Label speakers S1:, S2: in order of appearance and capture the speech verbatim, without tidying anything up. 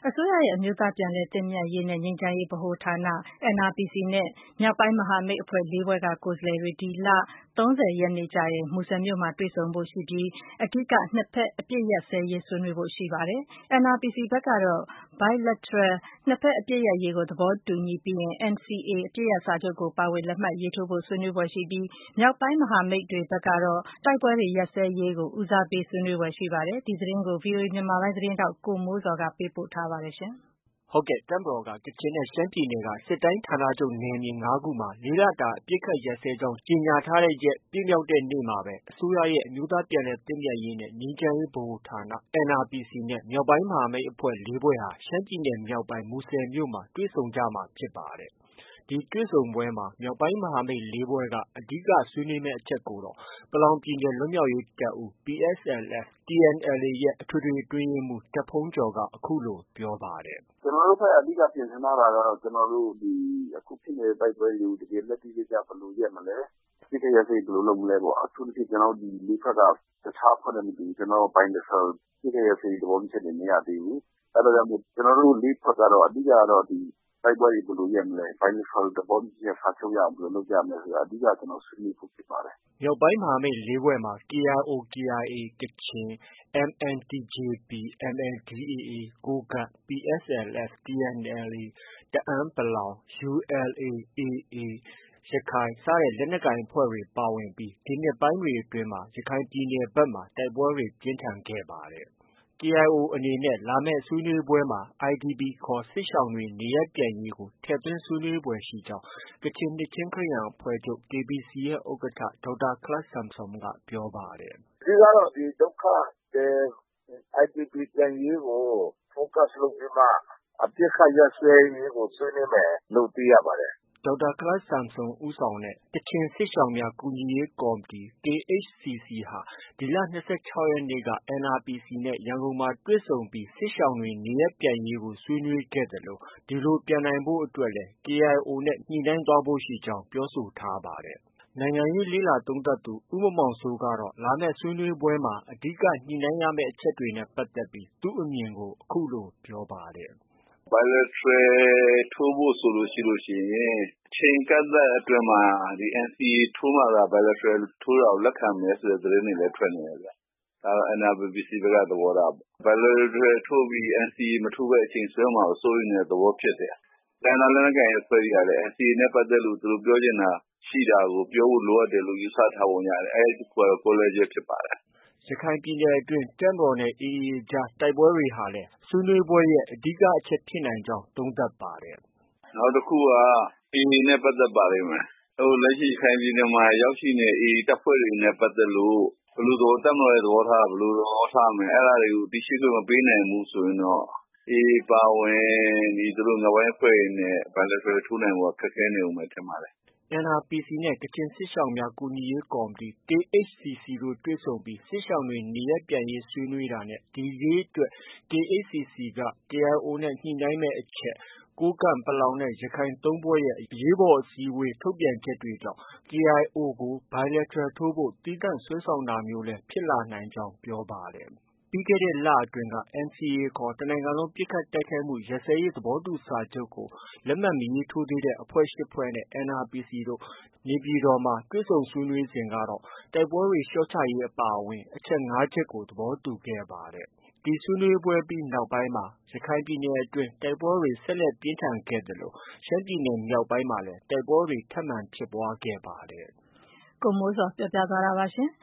S1: အစိုးရရဲ့အမျိုးသားပြန်လည်သင့်မြတ်ရေးနဲ့ငြိမ်းချမ်းရေးဗဟိုဌာန N R P C နဲ့မြောက်ပိုင်းမဟာမိတ်အဖွဲ့လေးဖွဲ့ကကိုယ်စားလှယ်တွေဒီလ၃၀ရက်နေ့ကျရင် မူဆယ်မြို့မှာတွေ့ဆုံဖို့ရှိပြီး အဓိကနှစ်ဖက်အပစ်ရပ်စဲရေးဆွေးနွေးဖို့ရှိပါတယ်။ N R P C ဘက်ကတော့ Bilateral နှစ်ဖက်အပစ်ရပ်ရေးကိုသဘောတူညီပြီးရင် N C A အပစ်ရပ်စာချုပ်ကိုပါဝင်လက်မှတ်ရေးထိုးဖို့ဆွေးနွေးဖွယ်ရှိပြီး မြောက်ပိုင်းမဟာမိတ်တွေဘက်ကတော့ တိုက်ပွဲတွေရပ်စဲရေးကိုဦးစားပေးဆွေးနွေးဖွယ်ရှိပါတယ်။ ဒီသတင်းကို ဗွီအိုအေမြန်မာပိုင်းသတင်းထောက်ကိုမိုးဇော်ကပေးပို့ထားပါတယ်။
S2: ဟုတ်ကဲ့တပ်မတော်က ကချင်နဲ့ရှမ်းပြည်နယ်က စစ်တိုင်းဌာနချုပ်နယ်မြေ၅ခုမှာ လေးလတာအပစ်အခတ်ရပ်စဲကြောင်းကြေညာထားတဲ့ရက်ပြည့်မြောက်တဲ့နေ့မှာပဲ အစိုးရရဲ့ အမျိုးသားပြန်လည်သင့်မြတ်ရေးနဲ့ငြိမ်းချမ်းရေးဗဟိုဌာန N R P C နဲ့ မြောက်ပိုင်းမဟာမိတ်အဖွဲ့လေးဖွဲ့ဟာ ရှမ်းပြည်နယ်မြောက်ပိုင်းမူဆယ်မြို့မှာတွေ့ဆုံကြမှာဖြစ်ပါတယ်။ ဒီတွေ့ဆုံပွဲမှာ မြောက်ပိုင်းမဟာမိတ်လေးဖွဲ့က အဓိကဆွေးနွေးမယ့်အချက်ကိုတော့ ပလောင်ပြည်နယ်လွတ်မြောက်ရေးတပ်ဦး P S L F/ T N L A ရဲ့ အထွေထွေအတွင်းရေးမှုး တာ့ဘုန်းကျော်က အခုလို ပြောပါတယ်။
S3: “ကျနော်တို့ဘက် အဓိက ပြင်ဆင်ထားတာကတော့ ကျနော်တို့ ဒီ အခုဖြစ်နေတဲ့တိုက်ပွဲတွေကို တကယ်လက်တွေ့ကျကျ ဘယ်လိုရပ်မလဲ။ အပစ်အခတ်ရပ်စဲရေးဘယ်လိုလုပ်မလဲပေါ့။ အထူးသဖြင့် ကျနော်တို့ လေးဖွဲ့က တခြားအဖွဲ့နဲ့မတူဘူး။ ကျနော်တို့ Bilateral အပစ်အခတ်ရပ်စဲရေးသဘောတူချက်တွေ မရသေးဘူး။ အဲဒါကြောင့်မို့ ကျနော်တို့ လေးဖွဲ့ကတော့ အဓိကကတော့ ဒီတိုက်ပွဲတွေဘယ်လိုရပ်မလဲ။ Bilateral သဘောတူချက်စာချုပ်ရအောင် ဘယ်လိုလုပ်ကြမလဲဆိုတာ အဓိက ကျနော်တို့ ဆွေးနွေးဖို့ ဖြစ်ပါတယ်။
S2: ” မြောက်ပိုင်းမဟာမိတ်လေးဖွဲ့မှာ K I O ၊ K I A ကချင်၊ M N T J P ၊ M N D A A ကိုးကန့်၊ P S L F/ T N L A တအန်း(ပလောင်)၊ U L A ၊ A A ရခိုင် စတဲ့လက်နက်ကိုင်အဖွဲ့တွေပါဝင်ပြီး ဒီနှစ်ပိုင်းတွေအတွင်းမှာ ရခိုင်ပြည်နယ်ဘက်မှာ တိုက်ပွဲတွေ ပြင်းထန်ခဲ့ပါတယ်။ K I O အနေနဲ့ လာမယ့်ဆွေးနွေးပွဲမှာ I D P ခေါ် စစ်ရှောင်တွေနေရပ်ပြန်ရေးကို ထည့်သွင်းဆွေးနွေးဖွယ်ရှိကြောင်း ကချင်နှစ်ခြင်းခရစ်ယာန်အဖွဲ့ချုပ် K B C ရဲ့ ဥက္ကဋ္ဌ ဒေါက်တာခလပ်ဆမ်ဆွမ်က ပြောပါတယ်
S3: ။ “အဓိကတော့ ဒီဒုက္ခသည် I D P ပြန်ရေးကို Focus လုပ်ပြီးမှ အပစ်အခတ်ရပ်စဲရေးကို ဆွေးနွေးမယ်လို့ သိရပါတယ်။
S2: ” ဒေါက်တာခလပ်ဆမ်ဆွမ်ဦးဆောင်တဲ့ ကချင်စစ်ရှောင်များကူညီရေးကော်မတီ K H C C ဟာ ဒီလ ၂၆ရက်နေ့က N R P C နဲ့ ရန်ကုန်မှာတွေ့ဆုံပြီး စစ်ရှောင်တွေနေရပ်ပြန်ရေးကို ဆွေးနွေးခဲ့သလို ဒီလို ပြန်နိုင်ဖို့အတွက်လည်း K I O နဲ့ ညှိနှိုင်းသွားဖို့ ရှိကြောင်း ပြောဆိုထားပါတယ်။ နိုင်ငံရေးလေ့လာသုံးသပ်သူ ဦးမောင်မောင်စိုးကတော့ လာမယ့်ဆွေးနွေးပွဲမှာ အဓိက ညှိနှိုင်းရမယ့် အချက်တွေနဲ့ပတ်သက်ပြီး သူ့အမြင်ကို အခုလို ပြောပါတယ်
S3: ။ “Bilateral ထိုးဖို့ဆိုရင် အချိန်ကန့်သတ်အတွင်းမှာ N C A ထိုးမှသာ Bilateral ထိုးတာကို လက်ခံမယ်ဆိုတဲ့သတင်းတွေလည်း ထွက်နေတယ်ဗျ။ ဒါက N R P C ဘက်က သဘောထားပေါ့။ Bilateral ထိုးပြီး N C A မထိုးဘဲ အချိန်ဆွဲမှာကို စိုးရိမ်တဲ့သဘောဖြစ်တယ်။ တိုင်းရင်းသားလက်နက်ကိုင်အဖွဲ့တွေကလည်း N C A နဲ့ပတ်သက်လို့ သူတို့ ပြောချင်တာရှိတာကို ပြောဖို့လိုအပ်တယ်လို့ ယူဆထားပုံရတယ်။ အဲဒီတစ်ခုကတော့ ကွဲလွဲချက်ဖြစ်ပါတယ်။
S2: ” ရခိုင်ပြည်နယ်အတွင်း တပ်မတော်နဲ့ A A အကြားတိုက်ပွဲတွေဟာလည်း ဆွေးနွေးပွဲရဲ့ အဓိကအချက်ဖြစ်နိုင်ကြောင်း သုံးသပ်ပါတယ်
S3: ။ “နောက်တစ်ခုက A A နဲ့ ပတ်သက်ပါလိမ့်မယ်။ လက်ရှိ ရခိုင်ပြည်နယ်မှာ ရောက်ရှိနေတဲ့ A A တပ်ဖွဲ့တွေနဲ့ပတ်သက်လို့ ဘယ်လို တပ်မတော်ရဲ့ သဘောထားက ဘယ်လို သဘောထားမလဲ။ အဲဒါတွေကို သိရှိခွင့်မပေးနိုင်ဘူးဆိုရင်တော့ A A အပါအဝင် သူတို့ မြောက်ပိုင်းအဖွဲ့တွေနဲ့ Bilateral ထိုးနိုင်ဖို့က ခက်ခဲနေအုံးမယ် ထင်ပါတယ်။ ”
S2: N R P C နဲ့ ကချင်စစ်ရှောင်များကူညီရေးကော်မတီ K H C C တို့တွေ့ဆုံပြီး စစ်ရှောင်တွေနေရပ်ပြန်ရေးဆွေးနွေးတာနဲ့ ဒီရေးအတွက် K H C C က K I O နဲ့ ညှိနှိုင်းမယ့်အချက်၊ ကိုးကန့်၊ ပလောင်နဲ့ ရခိုင် ၃ဖွဲ့ရဲ့ အရေးပေါ်အစည်းအဝေးထုတ်ပြန်ချက်တွေကြောင့် K I O ကို Bilateral ထိုးဖို့ သီးသန့်ဆွဲဆောင်တာမျိုးလည်း ဖြစ်လာနိုင်ကြောင်း ပြောပါတယ်။ ပြီးခဲ့တဲ့လအတွင်းက N C A ခေါ် တစ်နိုင်ငံလုံးပစ်ခတ်တိုက်ခိုက်မှုရပ်စဲရေးသဘောတူစာချုပ်ကို လက်မှတ် မရေးထိုးသေးတဲ့အဖွဲ့ ၈ဖွဲ့နဲ့ N R P C တို့ နေပြည်တော်မှာ တွေ့ဆုံဆွေးနွေးစဉ်ကတော့ တိုက်ပွဲတွေ လျော့ချရေးအပါအဝင် အချက် ၅ချက်ကို သဘောတူခဲ့ပါတယ်။ ဒီဆွေးနွေးပွဲပြီးနောက်ပိုင်းမှာ ရခိုင်ပြည်နယ်အတွင်း တိုက်ပွဲတွေ ဆက်လက်ပြင်းထန်ခဲ့သလို ရှမ်းပြည်နယ်မြောက်ပိုင်းမှာလည်း တိုက်ပွဲတွေ ထပ်မံဖြစ်ပွားခဲ့ပါတယ်။
S1: ကိုမိုးဇော်ပြောပြသွားတာပါရှင်